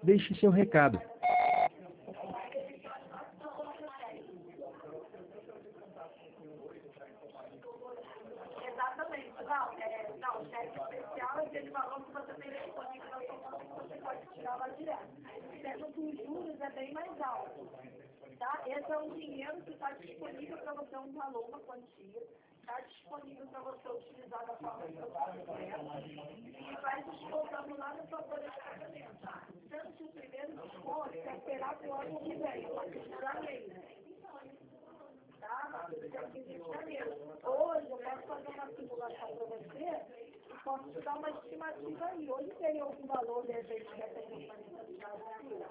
Deixe seu recado. Exatamente. Não, o cheque especial é aquele valor que você tem disponível na sua conta que você pode tirar lá direto. Sendo que os juros é bem mais alto. Tá? Esse é um dinheiro que está disponível para você, um valor, uma quantia, está disponível para você utilizar da forma que você quiser e vai descontando lá na sua folha de pagamento. Sendo que o primeiro desconto é esperar para o ano que vem, a partir de janeiro. Tá? A partir do dia 15 de janeiro. Hoje eu posso fazer uma simulação para você e posso te dar uma estimativa aí. Hoje tem algum valor, de repente, que essa companhia está dando?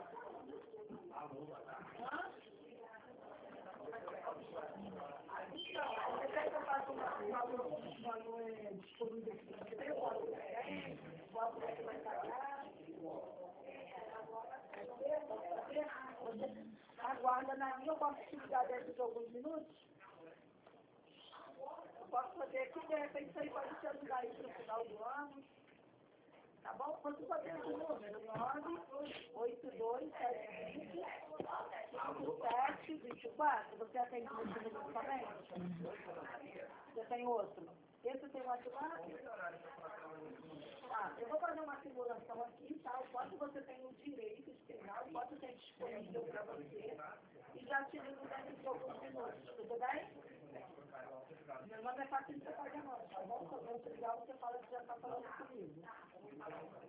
Você quer que eu faça um valor disponível aqui para você? Quanto você vai pagar? Você aguarda na minha, eu posso te ligar dentro de alguns minutos? Eu posso fazer aqui, de repente isso aí pode te ajudar aí para o final do ano. Tá bom? Quando você tem o número 982755724, você atende esse número também? Você tem outro? Esse tem WhatsApp? Tá, eu vou fazer uma simulação aqui, tá? O quanto você tem o direito de pegar, o quanto tem disponível para você, e já te ligo dentro de alguns minutos, tudo bem? Meu nome é Patrícia Paganão, tá bom? Se eu te ligar, você fala que já está falando comigo.